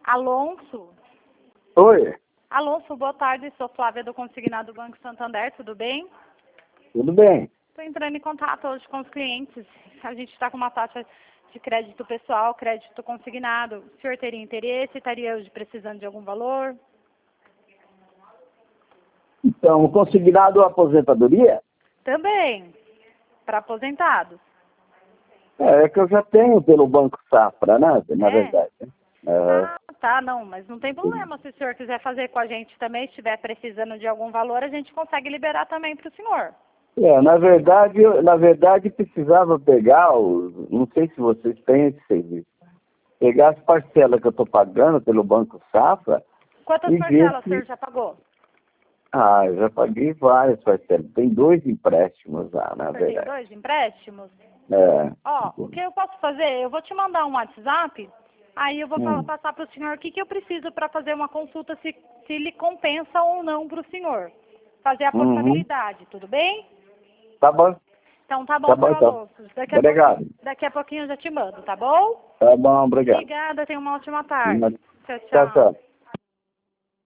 Alonso? Oi, Alonso, boa tarde. Sou Flávia do Consignado Banco Santander, tudo bem? tudo bem? Estou entrando em contato hoje com os clientes. A gente está com uma taxa de crédito pessoal, crédito consignado. O senhor teria interesse? Estaria hoje precisando de algum valor? Então, consignado a aposentadoria? Também, para aposentados. É que eu já tenho pelo Banco Safra, né? Na É? verdade. É, Tá, não, mas não tem problema. Se o senhor quiser fazer com a gente também, estiver precisando de algum valor, a gente consegue liberar também para o senhor. na verdade precisava pegar, não sei se vocês têm esse serviço, pegar as parcelas que eu estou pagando pelo Banco Safra Quantas e ver parcelas o senhor se... já pagou? Ah, eu já paguei várias parcelas. Tem 2 empréstimos lá, na O senhor tem verdade. 2 empréstimos? É. Ó, o que eu posso fazer? Eu vou te mandar um WhatsApp, aí eu vou passar para o senhor o que eu preciso para fazer uma consulta se lhe compensa ou não para o senhor. Fazer a Uhum. portabilidade, tudo bem? Tá bom. Então tá Tá bom, bom, seu então. Alonso. Obrigado. Daqui a pouquinho eu já te mando, tá bom? Tá bom, obrigado. Obrigada, tenha uma ótima tarde. Tchau, Tchau, tchau. tchau.